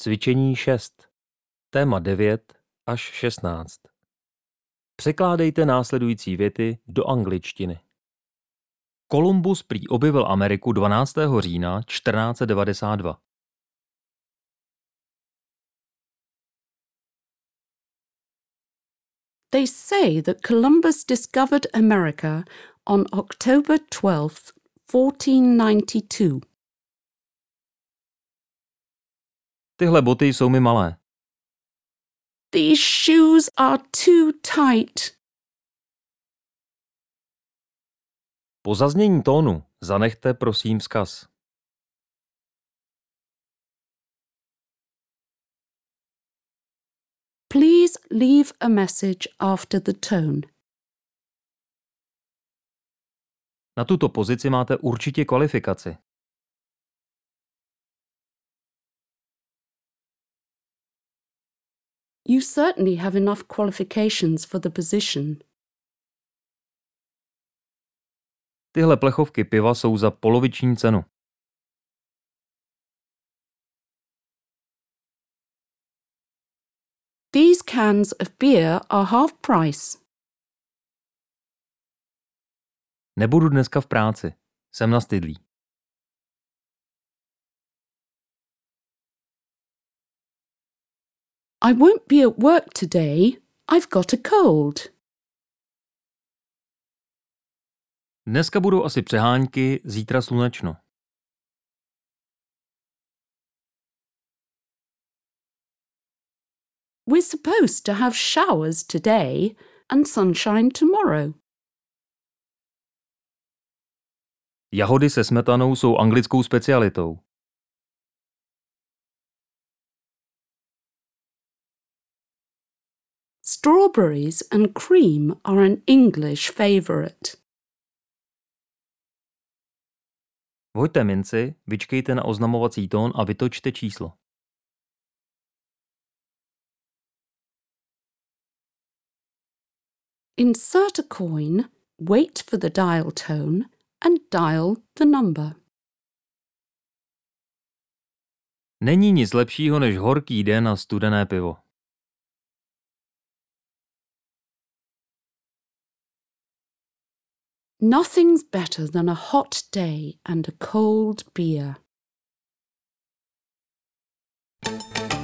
Cvičení 6. Téma 9 až 16. Překládejte následující věty do angličtiny. Kolumbus prý objevil Ameriku 12. října 1492. They say that Columbus discovered America on October 12th, 1492. Tyhle boty jsou mi malé. These shoes are too tight. Po zaznění tónu zanechte prosím vzkaz. Please leave a message after the tone. Na tuto pozici máte určitě kvalifikaci. You certainly have enough qualifications for the position. Tyhle plechovky piva jsou za poloviční cenu. These cans of beer are half price. Nebudu dneska v práci. Jsem nastydlý. I won't be at work today. I've got a cold. Dneska budou asi přehánky, zítra slunečno. We're supposed to have showers today and sunshine tomorrow. Jahody se smetanou jsou anglickou specialitou. Strawberries and cream are an English favourite. Hoďte minci, vyčkejte na oznamovací tón a vytočte číslo. Insert a coin, wait for the dial tone and dial the number. Není nic lepšího než horký den a studené pivo. Nothing's better than a hot day and a cold beer.